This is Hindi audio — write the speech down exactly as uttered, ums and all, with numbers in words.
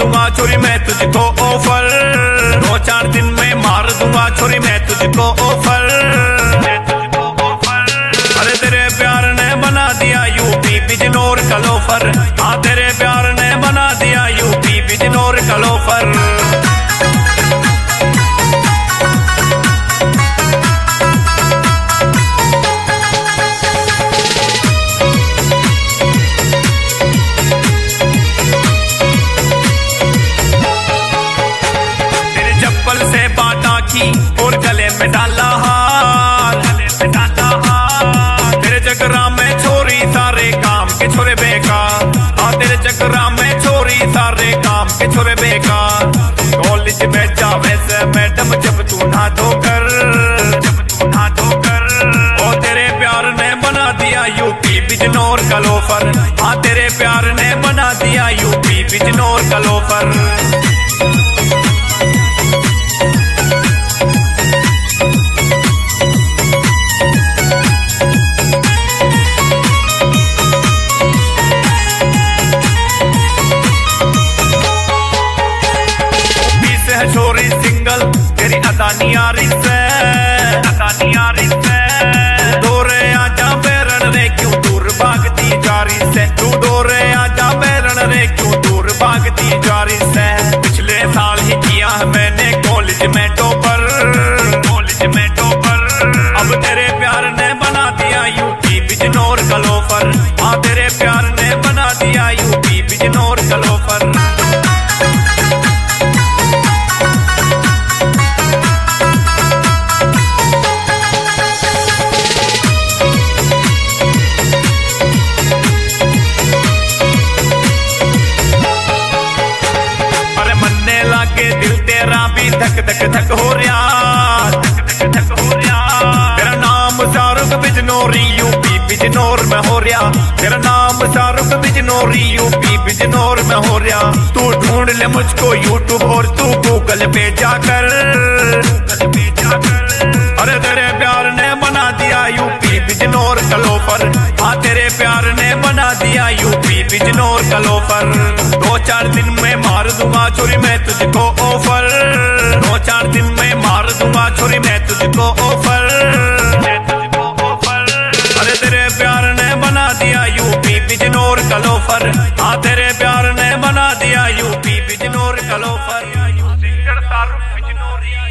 दूंगा छोरी मैं तुझको ऑफर, दो चार दिन में मार दूंगा छोरी मैं तुझको ऑफर। अरे तेरे प्यार ने बना दिया यूपी बिजनौर का लोफर, हाँ तेरे प्यार ने बना दिया यूपी बिजनौर का लोफर। और गले में डाला हार, गले में डाला हार। तेरे चक्रा में छोरी सारे काम के छोरे बेकार, हाँ तेरे चक्रा में छोरी सारे काम के छोरे बेकार। कॉलेज में जावे से मैडम जब तू ना धोकर, जब तू ना धोकर। ओ तेरे प्यार ने बना दिया यूपी बिजनौर का लोफर, हाँ तेरे प्यार ने बना दिया यूपी बिजनौर का लोफर। छोरी सिंगल तेरी अदानी आ रही से, अदानी आ रही से। डोरे आजा बेरन रे क्यों दूर भागती जा रही से, तू डोरे आजा बेरन रे क्यों दूर भागती जा रही से। पिछले साल ही किया है मैंने कॉलेज में टॉपर, कॉलेज में टॉपर। अब तेरे प्यार ने बना दिया यूपी बिजनौर का लोफर, हाँ तेरे प्यार ने बना दिया यूपी बिजनौर का लोफर। दिल तेरा भी धक धक धक हो रहा, धक धक धक हो रहा। तेरा नाम शाहरुख बिजनौरी यूपी बिजनौर में हो रहा, तेरा नाम शाहरुख बिजनौरी यूपी बिजनौर में हो रहा। तू ढूंढ ले मुझको यूट्यूब और तू गूगल पे जाकर, गूगल पे जाकर। अरे तेरे प्यार ने बना दिया यूपी बिजनौर का लोफर, हाँ तेरे प्यार ने बना दिया यूपी बिजनौर का लोफर। दो चार दिन में मार दूंगा छोरी मैं तुझको ऑफर, दो चार दिन में मार दूंगा छोरी मैं तुझको ऑफर, तुझको ऑफर। अरे तेरे प्यार ने बना दिया यूपी बिजनौर का लोफर, हाँ तेरे प्यार ने बना दिया यूपी बिजनौर का लोफर। सिंगर शाहरुख बिजनौरी।